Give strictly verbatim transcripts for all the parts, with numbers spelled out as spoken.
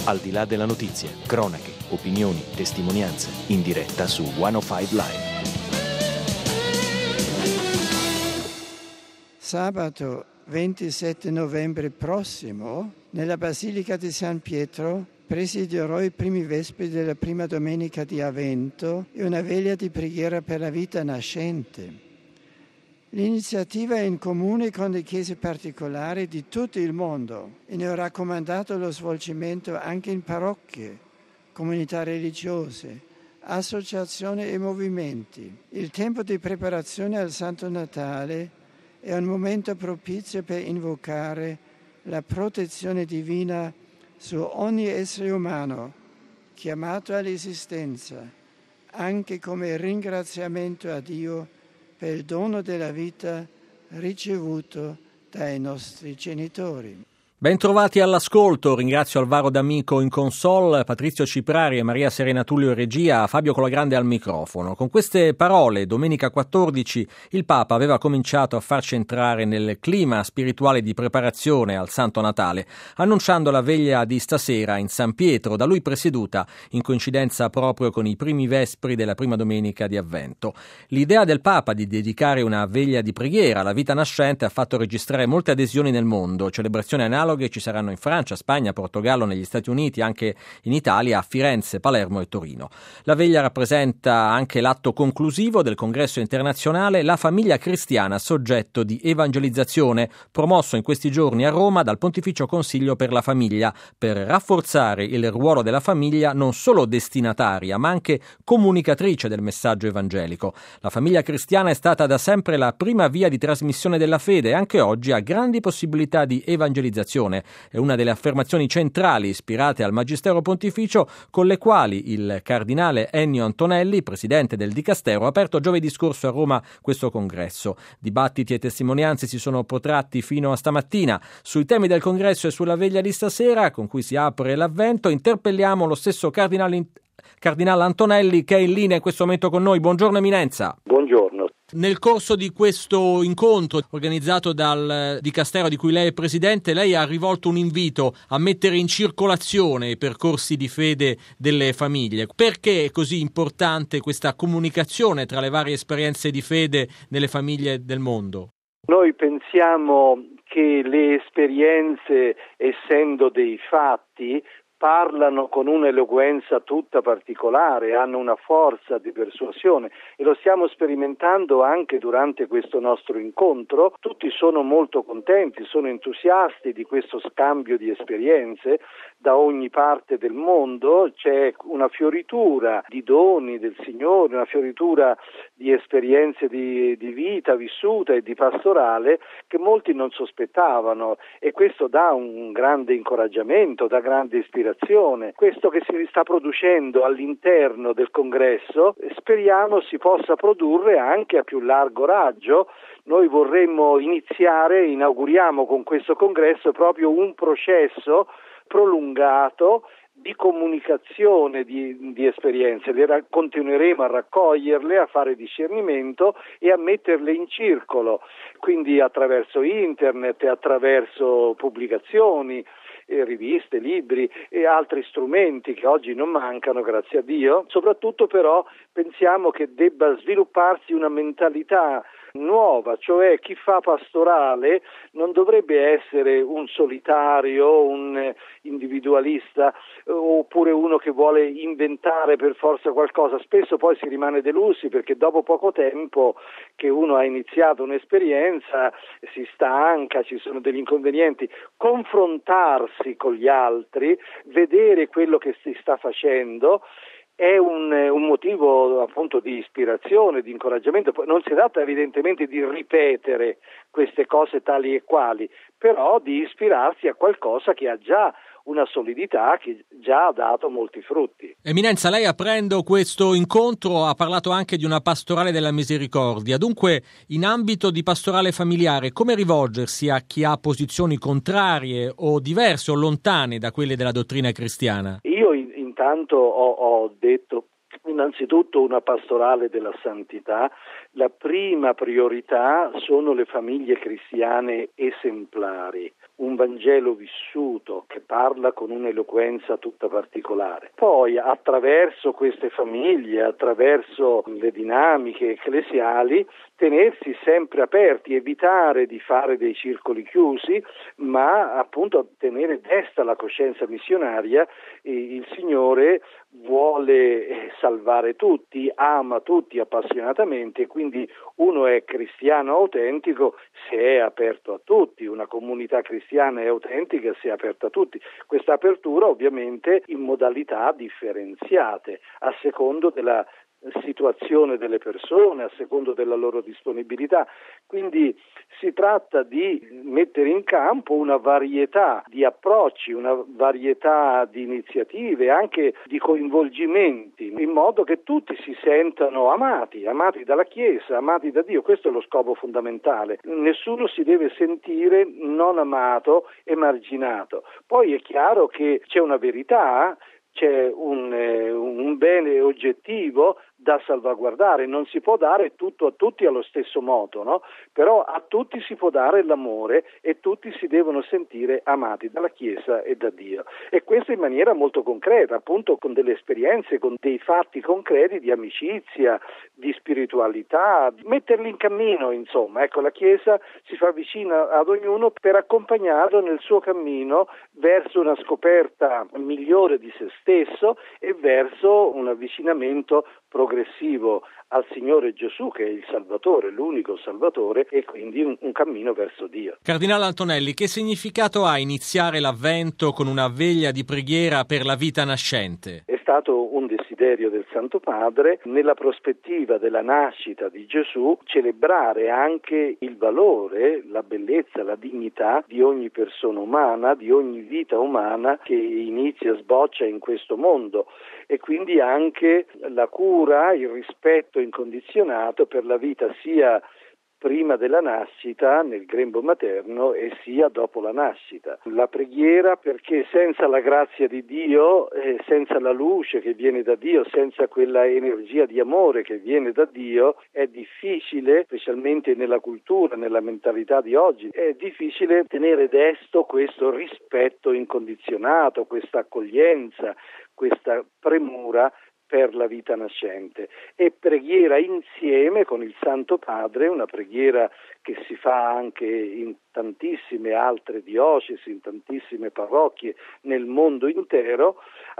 Al di là della notizia, cronache, opinioni, testimonianze, in diretta su centocinque Live. Sabato ventisette novembre prossimo, nella Basilica di San Pietro, presiderò i primi vespri della prima domenica di Avvento e una veglia di preghiera per la vita nascente. L'iniziativa è in comune con le chiese particolari di tutto il mondo e ne ho raccomandato lo svolgimento anche in parrocchie, comunità religiose, associazioni e movimenti. Il tempo di preparazione al Santo Natale è un momento propizio per invocare la protezione divina su ogni essere umano chiamato all'esistenza, anche come ringraziamento a Dio per il dono della vita ricevuto dai nostri genitori. Bentrovati all'ascolto, ringrazio Alvaro D'Amico in console, Patrizio Ciprari e Maria Serena Tullio in regia, Fabio Colagrande al microfono. Con queste parole, domenica quattordici, il Papa aveva cominciato a farci entrare nel clima spirituale di preparazione al Santo Natale, annunciando la veglia di stasera in San Pietro, da lui presieduta in coincidenza proprio con i primi vespri della prima domenica di Avvento. L'idea del Papa di dedicare una veglia di preghiera alla vita nascente ha fatto registrare molte adesioni nel mondo, celebrazioni analoghe ci saranno in Francia, Spagna, Portogallo, negli Stati Uniti, anche in Italia, a Firenze, Palermo e Torino. La veglia rappresenta anche l'atto conclusivo del congresso internazionale La famiglia cristiana, soggetto di evangelizzazione, promosso in questi giorni a Roma dal Pontificio Consiglio per la Famiglia, per rafforzare il ruolo della famiglia non solo destinataria, ma anche comunicatrice del messaggio evangelico. La famiglia cristiana è stata da sempre la prima via di trasmissione della fede e anche oggi ha grandi possibilità di evangelizzazione. È una delle affermazioni centrali ispirate al Magistero Pontificio, con le quali il cardinale Ennio Antonelli, presidente del Dicastero, ha aperto giovedì scorso a Roma questo congresso. Dibattiti e testimonianze si sono protratti fino a stamattina. Sui temi del congresso e sulla veglia di stasera, con cui si apre l'Avvento, interpelliamo lo stesso cardinale, cardinale Antonelli, che è in linea in questo momento con noi. Buongiorno Eminenza. Buongiorno. Nel corso di questo incontro organizzato dal Dicastero di cui lei è presidente, lei ha rivolto un invito a mettere in circolazione i percorsi di fede delle famiglie. Perché è così importante questa comunicazione tra le varie esperienze di fede nelle famiglie del mondo? Noi pensiamo che le esperienze, essendo dei fatti, parlano con un'eloquenza tutta particolare, hanno una forza di persuasione e lo stiamo sperimentando anche durante questo nostro incontro. Tutti sono molto contenti, sono entusiasti di questo scambio di esperienze da ogni parte del mondo. C'è una fioritura di doni del Signore, una fioritura di esperienze di, di vita vissuta e di pastorale che molti non sospettavano, e questo dà un grande incoraggiamento, dà grande ispirazione. Questo che si sta producendo all'interno del congresso speriamo si possa produrre anche a più largo raggio. Noi vorremmo iniziare, inauguriamo con questo congresso proprio un processo prolungato di comunicazione di, di esperienze. Le ra- continueremo a raccoglierle, a fare discernimento e a metterle in circolo, quindi attraverso internet, attraverso pubblicazioni, eh, riviste, libri e altri strumenti che oggi non mancano, grazie a Dio. Soprattutto però pensiamo che debba svilupparsi una mentalità nuova, cioè chi fa pastorale non dovrebbe essere un solitario, un individualista oppure uno che vuole inventare per forza qualcosa. Spesso poi si rimane delusi perché dopo poco tempo che uno ha iniziato un'esperienza si stanca, ci sono degli inconvenienti. Confrontarsi con gli altri, vedere quello che si sta facendo è un, un motivo appunto di ispirazione, di incoraggiamento. Non si tratta evidentemente di ripetere queste cose tali e quali, però di ispirarsi a qualcosa che ha già una solidità, che già ha dato molti frutti. Eminenza, lei aprendo questo incontro ha parlato anche di una pastorale della misericordia. Dunque, in ambito di pastorale familiare, come rivolgersi a chi ha posizioni contrarie o diverse o lontane da quelle della dottrina cristiana? Io intanto ho, ho detto innanzitutto una pastorale della santità. La prima priorità sono le famiglie cristiane esemplari. un Vangelo vissuto che parla con un'eloquenza tutta particolare. Poi attraverso queste famiglie, attraverso le dinamiche ecclesiali, tenersi sempre aperti, evitare di fare dei circoli chiusi, ma appunto tenere desta la coscienza missionaria. Il Signore vuole salvare tutti, ama tutti appassionatamente, quindi uno è cristiano autentico se è aperto a tutti, una comunità cristiana è autentica se è aperta a tutti. Questa apertura ovviamente in modalità differenziate, a secondo della situazione delle persone, a secondo della loro disponibilità. Quindi si tratta di mettere in campo una varietà di approcci, una varietà di iniziative, anche di coinvolgimenti, in modo che tutti si sentano amati, amati dalla Chiesa, amati da Dio. Questo è lo scopo fondamentale. Nessuno si deve sentire non amato, emarginato. Poi è chiaro che c'è una verità, c'è un, eh, un bene oggettivo da salvaguardare, non si può dare tutto a tutti allo stesso modo, no? Però a tutti si può dare l'amore e tutti si devono sentire amati dalla Chiesa e da Dio. E questo in maniera molto concreta, appunto con delle esperienze, con dei fatti concreti di amicizia, di spiritualità, metterli in cammino, insomma. Ecco, la Chiesa si fa vicina ad ognuno per accompagnarlo nel suo cammino verso una scoperta migliore di se stesso e verso un avvicinamento progressivo al Signore Gesù, che è il Salvatore, l'unico Salvatore, e quindi un, un cammino verso Dio. Cardinale Antonelli, che significato ha iniziare l'Avvento con una veglia di preghiera per la vita nascente? È stato un desiderio del Santo Padre, nella prospettiva della nascita di Gesù, celebrare anche il valore, la bellezza, la dignità di ogni persona umana, di ogni vita umana che inizia, sboccia in questo mondo, e quindi anche la cura, il rispetto incondizionato per la vita sia prima della nascita nel grembo materno e sia dopo la nascita. La preghiera, perché senza la grazia di Dio, eh, senza la luce che viene da Dio, senza quella energia di amore che viene da Dio, è difficile, specialmente nella cultura, nella mentalità di oggi, è difficile tenere desto questo rispetto incondizionato, questa accoglienza, questa premura per la vita nascente. E preghiera insieme con il Santo Padre, una preghiera che si fa anche in tantissime altre diocesi, in tantissime parrocchie nel mondo intero.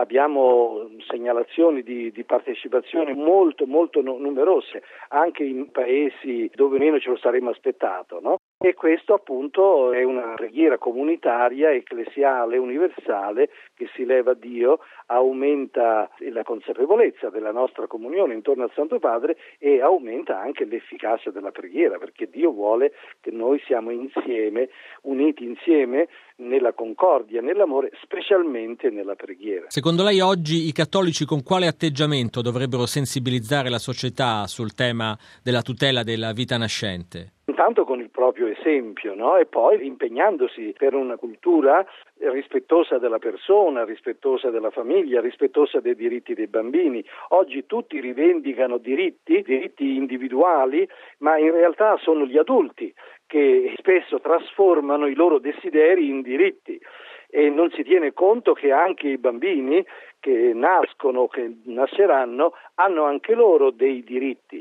Abbiamo segnalazioni di, di partecipazione molto molto numerose, anche in paesi dove meno ce lo saremmo aspettato, no? E questo appunto è una preghiera comunitaria, ecclesiale, universale, che si leva a Dio, aumenta la consapevolezza della nostra comunione intorno al Santo Padre e aumenta anche l'efficacia della preghiera, perché Dio vuole che noi siamo insieme, uniti insieme nella concordia, nell'amore, specialmente nella preghiera. Secondo lei oggi i cattolici con quale atteggiamento dovrebbero sensibilizzare la società sul tema della tutela della vita nascente? Intanto con il proprio esempio, no? E poi impegnandosi per una cultura rispettosa della persona, rispettosa della famiglia, rispettosa dei diritti dei bambini. Oggi tutti rivendicano diritti, diritti individuali, ma in realtà sono gli adulti che spesso trasformano i loro desideri in diritti e non si tiene conto che anche i bambini che nascono, che nasceranno, hanno anche loro dei diritti.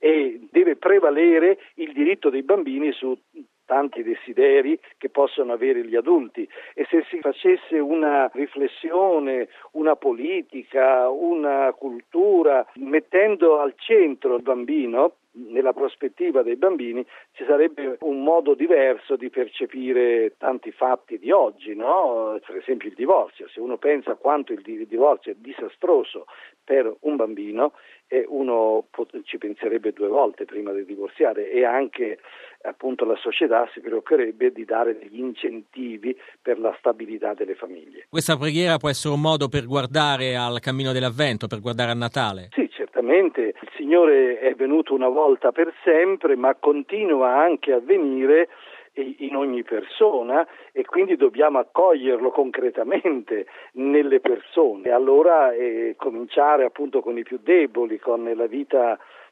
E deve prevalere il diritto dei bambini su tanti desideri che possono avere gli adulti, e se si facesse una riflessione, una politica, una cultura, mettendo al centro il bambino, nella prospettiva dei bambini, ci sarebbe un modo diverso di percepire tanti fatti di oggi, no? Per esempio il divorzio. Se uno pensa quanto il divorzio è disastroso per un bambino, e uno ci penserebbe due volte prima di divorziare, e anche appunto la società si preoccuperebbe di dare degli incentivi per la stabilità delle famiglie. Questa preghiera può essere un modo per guardare al cammino dell'Avvento, per guardare a Natale? Sì, certamente. Il Signore è venuto una volta per sempre, ma continua anche a venire in ogni persona, e quindi dobbiamo accoglierlo concretamente nelle persone. E allora eh, cominciare appunto con i più deboli, con la vita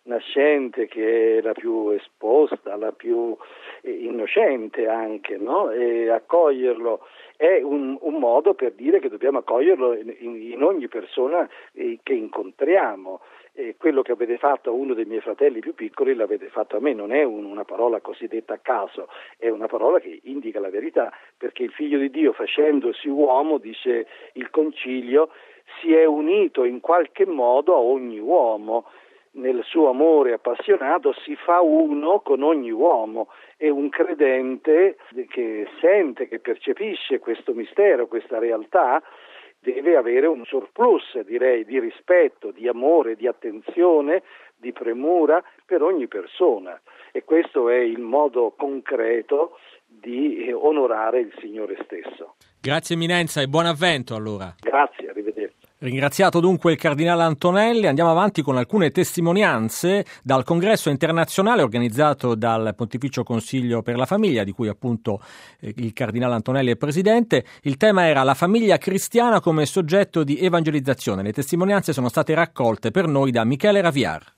nascente, che è la più esposta, la più innocente anche, no? E accoglierlo è un, un modo per dire che dobbiamo accoglierlo in, in ogni persona eh, che incontriamo. E quello che avete fatto a uno dei miei fratelli più piccoli l'avete fatto a me, non è un, una parola cosiddetta a caso, è una parola che indica la verità, perché il Figlio di Dio, facendosi uomo, dice il Concilio, si è unito in qualche modo a ogni uomo. Nel suo amore appassionato si fa uno con ogni uomo, e un credente che sente, che percepisce questo mistero, questa realtà, deve avere un surplus, direi, di rispetto, di amore, di attenzione, di premura per ogni persona, e questo è il modo concreto di onorare il Signore stesso. Grazie Eminenza e buon avvento allora. Grazie, arrivederci. Ringraziato dunque il Cardinale Antonelli, andiamo avanti con alcune testimonianze dal congresso internazionale organizzato dal Pontificio Consiglio per la Famiglia, di cui appunto eh, il Cardinale Antonelli è presidente. Il tema era la famiglia cristiana come soggetto di evangelizzazione. Le testimonianze sono state raccolte per noi da Michele Raviar.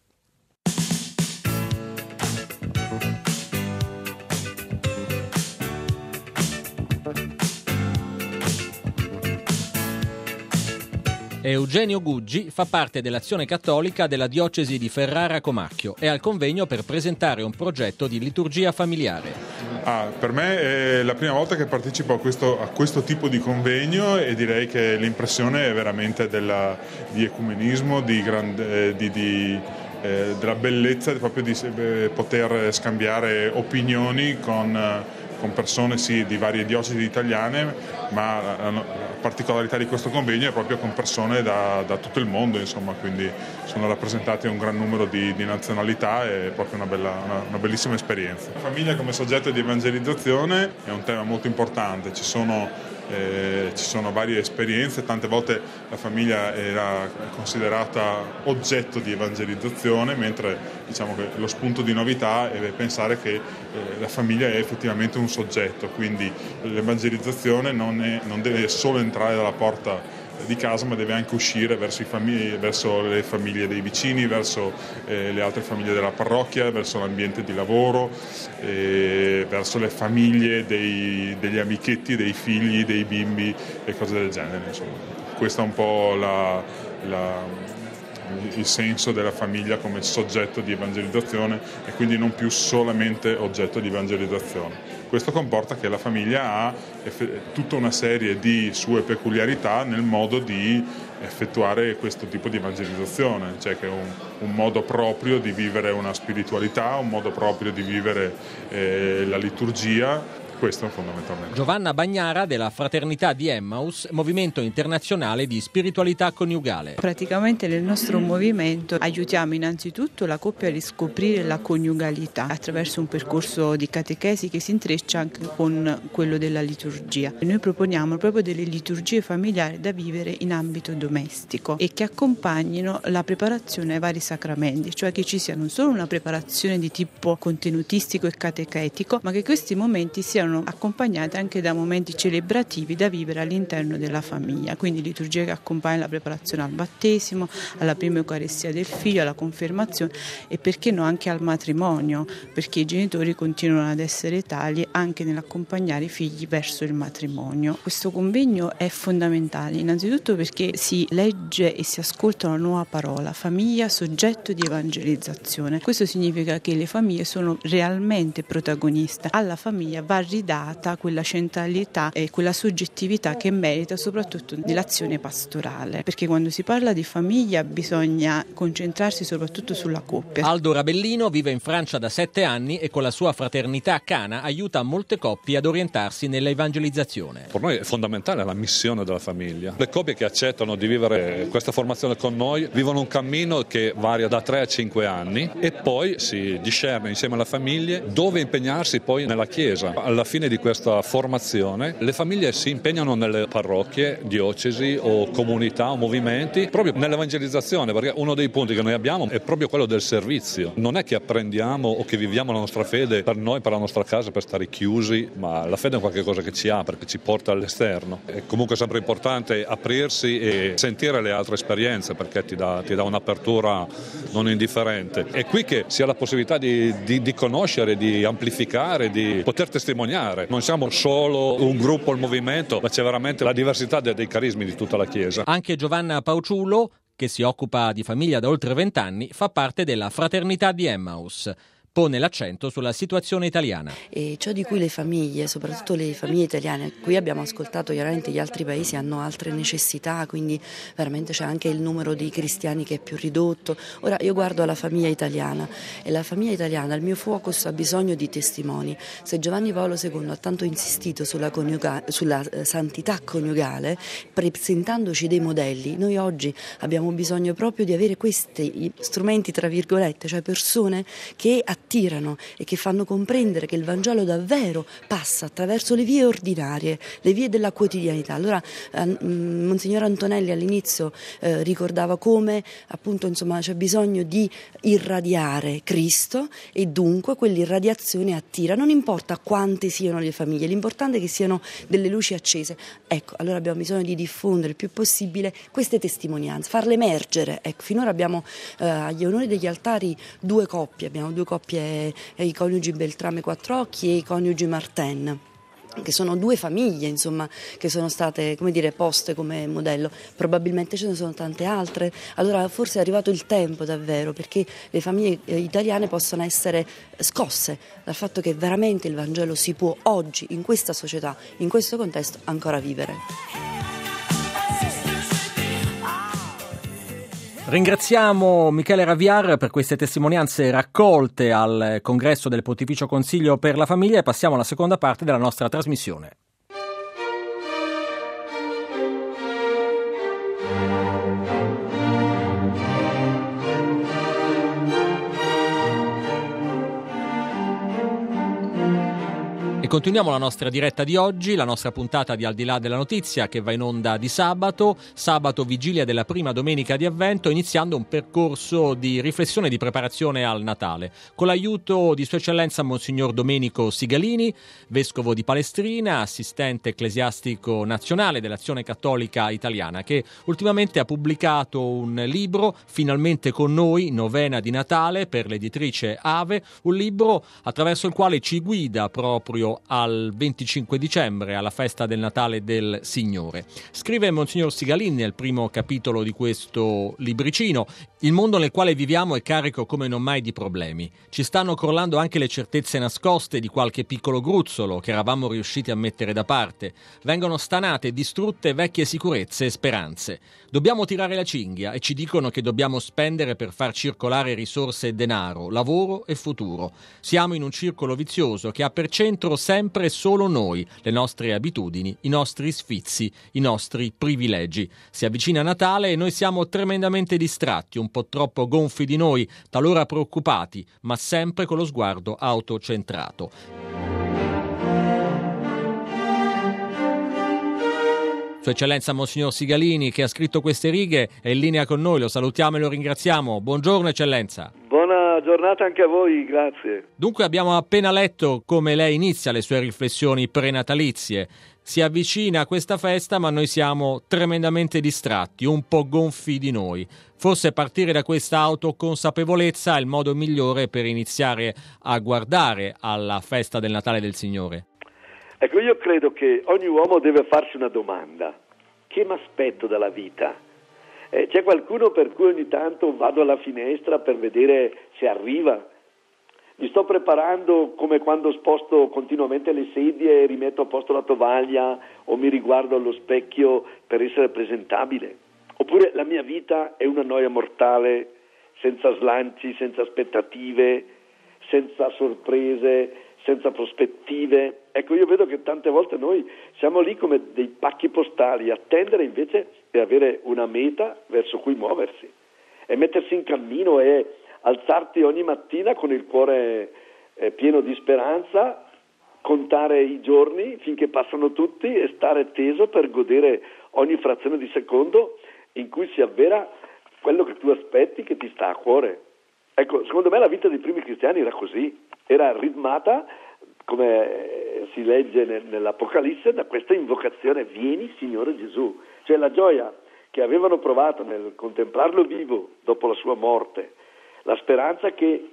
Eugenio Guggi fa parte dell'Azione Cattolica della diocesi di Ferrara-Comacchio e al convegno per presentare un progetto di liturgia familiare. Ah, per me è la prima volta che partecipo a questo, a questo tipo di convegno, e direi che l'impressione è veramente della, di ecumenismo, di, grande, di, di eh, della bellezza proprio di eh, poter scambiare opinioni con, con persone sì, di varie diocesi italiane, ma la, la particolarità di questo convegno è proprio con persone da, da tutto il mondo, insomma, quindi sono rappresentati un gran numero di, di nazionalità, è proprio una, bella, una, una bellissima esperienza. La famiglia come soggetto di evangelizzazione è un tema molto importante, ci sono Eh, ci sono varie esperienze, tante volte la famiglia era considerata oggetto di evangelizzazione, mentre diciamo che lo spunto di novità è pensare che eh, la famiglia è effettivamente un soggetto, quindi l'evangelizzazione non, è, non deve solo entrare dalla porta di casa, ma deve anche uscire verso, i famiglie, verso le famiglie dei vicini, verso eh, le altre famiglie della parrocchia, verso l'ambiente di lavoro, eh, verso le famiglie dei, degli amichetti, dei figli, dei bimbi e cose del genere. Insomma. Questo è un po' la, la, il senso della famiglia come soggetto di evangelizzazione, e quindi non più solamente oggetto di evangelizzazione. Questo comporta che la famiglia ha tutta una serie di sue peculiarità nel modo di effettuare questo tipo di evangelizzazione, cioè che è un, un modo proprio di vivere una spiritualità, un modo proprio di vivere eh, la liturgia. Questo fondamentalmente. Giovanna Bagnara della Fraternità di Emmaus, movimento internazionale di spiritualità coniugale. Praticamente nel nostro movimento aiutiamo innanzitutto la coppia a riscoprire la coniugalità attraverso un percorso di catechesi che si intreccia anche con quello della liturgia. Noi proponiamo proprio delle liturgie familiari da vivere in ambito domestico e che accompagnino la preparazione ai vari sacramenti, cioè che ci sia non solo una preparazione di tipo contenutistico e catechetico, ma che questi momenti siano accompagnate anche da momenti celebrativi da vivere all'interno della famiglia, quindi liturgie che accompagnano la preparazione al battesimo, alla prima Eucaristia del figlio, alla confermazione e perché no anche al matrimonio, perché i genitori continuano ad essere tali anche nell'accompagnare i figli verso il matrimonio. Questo convegno è fondamentale innanzitutto perché si legge e si ascolta una nuova parola, famiglia soggetto di evangelizzazione. Questo significa che le famiglie sono realmente protagoniste, alla famiglia va data quella centralità e quella soggettività che merita soprattutto nell'azione pastorale, perché quando si parla di famiglia bisogna concentrarsi soprattutto sulla coppia. Aldo Rabellino vive in Francia da sette anni e con la sua fraternità Cana aiuta molte coppie ad orientarsi nella evangelizzazione. Per noi è fondamentale la missione della famiglia. Le coppie che accettano di vivere questa formazione con noi vivono un cammino che varia da tre a cinque anni e poi si discerne insieme alla famiglia dove impegnarsi poi nella Chiesa. Alla fine di questa formazione le famiglie si impegnano nelle parrocchie, diocesi o comunità o movimenti proprio nell'evangelizzazione, perché uno dei punti che noi abbiamo è proprio quello del servizio. Non è che apprendiamo o che viviamo la nostra fede per noi, per la nostra casa, per stare chiusi, ma la fede è qualcosa che ci apre, che ci porta all'esterno. È comunque sempre importante aprirsi e sentire le altre esperienze, perché ti dà, ti dà un'apertura non indifferente. È qui che si ha la possibilità di, di, di conoscere, di amplificare, di poter testimoniare. Non siamo solo un gruppo, il movimento, ma c'è veramente la diversità dei, dei carismi di tutta la Chiesa. Anche Giovanna Pauciullo, che si occupa di famiglia da oltre vent'anni, fa parte della Fraternità di Emmaus. Pone l'accento sulla situazione italiana. E ciò di cui le famiglie, soprattutto le famiglie italiane, qui abbiamo ascoltato chiaramente gli altri paesi hanno altre necessità, quindi veramente c'è anche il numero di cristiani che è più ridotto. Ora io guardo alla famiglia italiana e la famiglia italiana, il mio focus ha bisogno di testimoni. Se Giovanni Paolo secondo ha tanto insistito sulla, coniuga- sulla eh, santità coniugale, presentandoci dei modelli, noi oggi abbiamo bisogno proprio di avere questi strumenti, tra virgolette, cioè persone che attirano e che fanno comprendere che il Vangelo davvero passa attraverso le vie ordinarie, le vie della quotidianità. Allora eh, Monsignor Antonelli all'inizio eh, ricordava come appunto insomma c'è bisogno di irradiare Cristo e dunque quell'irradiazione attira, non importa quante siano le famiglie, l'importante è che siano delle luci accese. Ecco, allora abbiamo bisogno di diffondere il più possibile queste testimonianze, farle emergere. Ecco, finora abbiamo eh, agli onori degli altari due coppie, abbiamo due coppie, i coniugi Beltrame Quattrocchi e i coniugi Martin, che sono due famiglie insomma che sono state, come dire, poste come modello. Probabilmente ce ne sono tante altre, allora forse è arrivato il tempo davvero perché le famiglie italiane possano essere scosse dal fatto che veramente il Vangelo si può oggi in questa società, in questo contesto ancora vivere. Ringraziamo Michele Raviar per queste testimonianze raccolte al congresso del Pontificio Consiglio per la Famiglia e passiamo alla seconda parte della nostra trasmissione. Continuiamo la nostra diretta di oggi, la nostra puntata di Al di là della notizia che va in onda di sabato, sabato vigilia della prima domenica di Avvento, iniziando un percorso di riflessione e di preparazione al Natale, con l'aiuto di Sua Eccellenza Monsignor Domenico Sigalini, vescovo di Palestrina, assistente ecclesiastico nazionale dell'Azione Cattolica Italiana, che ultimamente ha pubblicato un libro, Finalmente con noi, novena di Natale, per l'editrice Ave, un libro attraverso il quale ci guida proprio al venticinque dicembre, alla festa del Natale del Signore. Scrive Monsignor Sigalini nel primo capitolo di questo libricino: il mondo nel quale viviamo è carico come non mai di problemi. Ci stanno crollando anche le certezze nascoste di qualche piccolo gruzzolo che eravamo riusciti a mettere da parte. Vengono stanate e distrutte vecchie sicurezze e speranze. Dobbiamo tirare la cinghia e ci dicono che dobbiamo spendere per far circolare risorse e denaro, lavoro e futuro. Siamo in un circolo vizioso che ha per centro sempre e solo noi, le nostre abitudini, i nostri sfizi, i nostri privilegi. Si avvicina Natale e noi siamo tremendamente distratti, un po' troppo gonfi di noi, talora preoccupati, ma sempre con lo sguardo autocentrato. Sua Eccellenza Monsignor Sigalini, che ha scritto queste righe, è in linea con noi, lo salutiamo e lo ringraziamo. Buongiorno Eccellenza. Buona giornata anche a voi, grazie. Dunque abbiamo appena letto come lei inizia le sue riflessioni prenatalizie. Si avvicina a questa festa ma noi siamo tremendamente distratti, un po' gonfi di noi. Forse partire da questa autoconsapevolezza è il modo migliore per iniziare a guardare alla festa del Natale del Signore. Ecco, io credo che ogni uomo deve farsi una domanda: che mi aspetto dalla vita? Eh, c'è qualcuno per cui ogni tanto vado alla finestra per vedere se arriva? Mi sto preparando come quando sposto continuamente le sedie e rimetto a posto la tovaglia o mi riguardo allo specchio per essere presentabile? Oppure la mia vita è una noia mortale, senza slanci, senza aspettative, senza sorprese, senza prospettive? Ecco, io vedo che tante volte noi siamo lì come dei pacchi postali, attendere invece di avere una meta verso cui muoversi e mettersi in cammino e alzarti ogni mattina con il cuore eh, pieno di speranza, contare i giorni finché passano tutti e stare teso per godere ogni frazione di secondo in cui si avvera quello che tu aspetti, che ti sta a cuore. Ecco, secondo me la vita dei primi cristiani era così, era ritmata, come si legge nell'Apocalisse, da questa invocazione: vieni Signore Gesù. Cioè la gioia che avevano provato nel contemplarlo vivo dopo la sua morte, la speranza che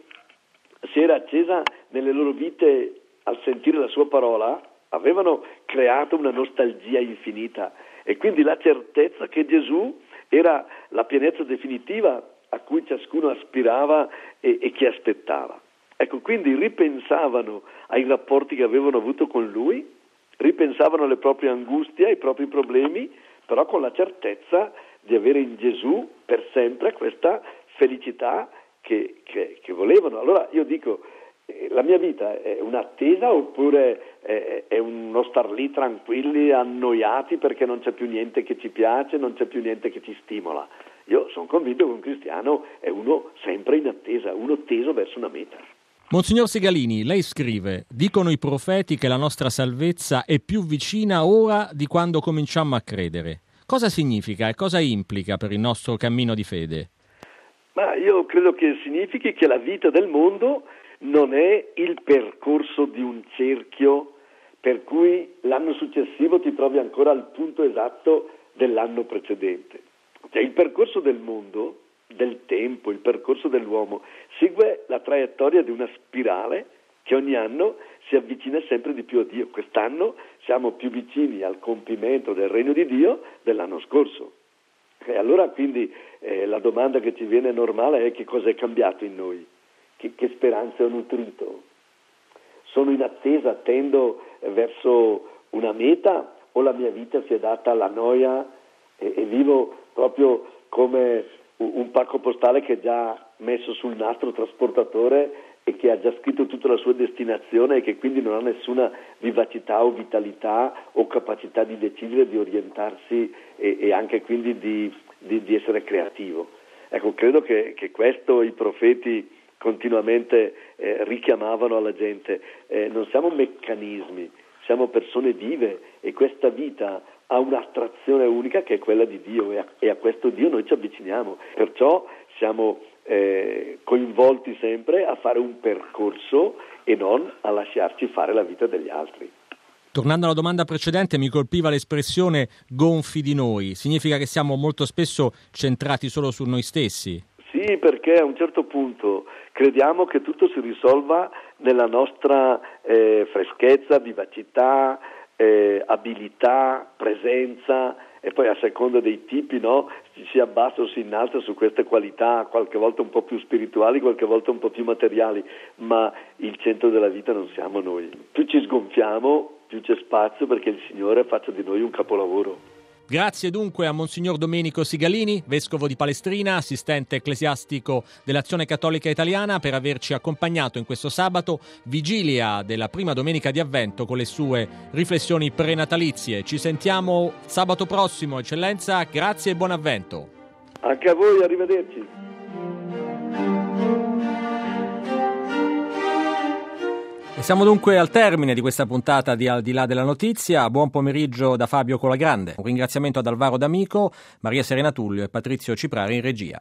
si era accesa nelle loro vite al sentire la sua parola, avevano creato una nostalgia infinita, e quindi la certezza che Gesù era la pienezza definitiva a cui ciascuno aspirava e, e che aspettava. Ecco, quindi ripensavano ai rapporti che avevano avuto con Lui, ripensavano alle proprie angustie, ai propri problemi, però con la certezza di avere in Gesù per sempre questa felicità che, che, che volevano. Allora io dico, eh, la mia vita è un'attesa oppure è, è uno star lì tranquilli, annoiati perché non c'è più niente che ci piace, non c'è più niente che ci stimola? Io sono convinto che un cristiano è uno sempre in attesa, uno teso verso una meta. Monsignor Sigalini, lei scrive: dicono i profeti che la nostra salvezza è più vicina ora di quando cominciammo a credere. Cosa significa e cosa implica per il nostro cammino di fede? Ma io credo che significhi che la vita del mondo non è il percorso di un cerchio per cui l'anno successivo ti trovi ancora al punto esatto dell'anno precedente. Cioè, il percorso del mondo, del tempo, il percorso dell'uomo segue la traiettoria di una spirale che ogni anno si avvicina sempre di più a Dio. Quest'anno siamo più vicini al compimento del regno di Dio dell'anno scorso. E allora quindi eh, la domanda che ci viene normale è: che cosa è cambiato in noi? Che, che speranze ho nutrito? Sono in attesa, tendo eh, verso una meta, o la mia vita si è data alla noia e, e vivo proprio come un pacco postale che è già messo sul nastro trasportatore e che ha già scritto tutta la sua destinazione e che quindi non ha nessuna vivacità o vitalità o capacità di decidere, di orientarsi e, e anche quindi di, di, di essere creativo. Ecco, credo che, che questo i profeti continuamente eh, richiamavano alla gente. Eh, non siamo meccanismi, siamo persone vive, e questa vita ha un'attrazione unica che è quella di Dio, e a, e a questo Dio noi ci avviciniamo. Perciò siamo eh, coinvolti sempre a fare un percorso e non a lasciarci fare la vita degli altri. Tornando alla domanda precedente, mi colpiva l'espressione gonfi di noi. Significa che siamo molto spesso centrati solo su noi stessi? Sì, perché a un certo punto crediamo che tutto si risolva nella nostra eh, freschezza, vivacità, eh, abilità, presenza, e poi a seconda dei tipi, no, si abbassa o si innalza su queste qualità, qualche volta un po' più spirituali, qualche volta un po' più materiali, ma il centro della vita non siamo noi. Più ci sgonfiamo, più c'è spazio perché il Signore faccia di noi un capolavoro. Grazie dunque a Monsignor Domenico Sigalini, vescovo di Palestrina, assistente ecclesiastico dell'Azione Cattolica Italiana, per averci accompagnato in questo sabato, vigilia della prima domenica di Avvento, con le sue riflessioni prenatalizie. Ci sentiamo sabato prossimo, Eccellenza, grazie e buon Avvento. Anche a voi, arrivederci. E siamo dunque al termine di questa puntata di Al di là della notizia. Buon pomeriggio da Fabio Colagrande. Un ringraziamento ad Alvaro D'Amico, Maria Serena Tullio e Patrizio Ciprari in regia.